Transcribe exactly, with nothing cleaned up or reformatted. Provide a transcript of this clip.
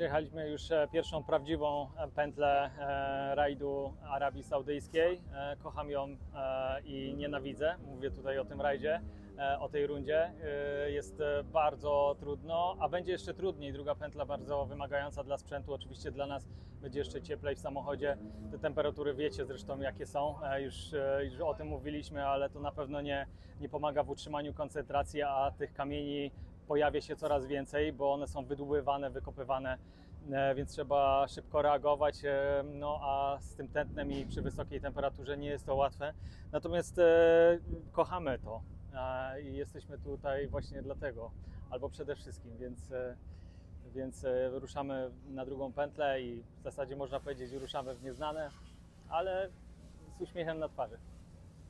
Przejechaliśmy już e, pierwszą prawdziwą e, pętlę e, rajdu Arabii Saudyjskiej. E, kocham ją e, i nienawidzę. Mówię tutaj o tym rajdzie, e, o tej rundzie. E, jest e, bardzo trudno, a będzie jeszcze trudniej. Druga pętla bardzo wymagająca dla sprzętu. Oczywiście dla nas będzie jeszcze cieplej w samochodzie. Te temperatury wiecie zresztą jakie są. E, już, e, już o tym mówiliśmy, ale to na pewno nie, nie pomaga w utrzymaniu koncentracji, a tych kamieni pojawia się coraz więcej, bo one są wydłubywane, wykopywane, więc trzeba szybko reagować, no a z tym tętnem i przy wysokiej temperaturze nie jest to łatwe. Natomiast e, kochamy to e, i jesteśmy tutaj właśnie dlatego, albo przede wszystkim, więc, e, więc e, ruszamy na drugą pętlę i w zasadzie można powiedzieć ruszamy w nieznane, ale z uśmiechem na twarzy.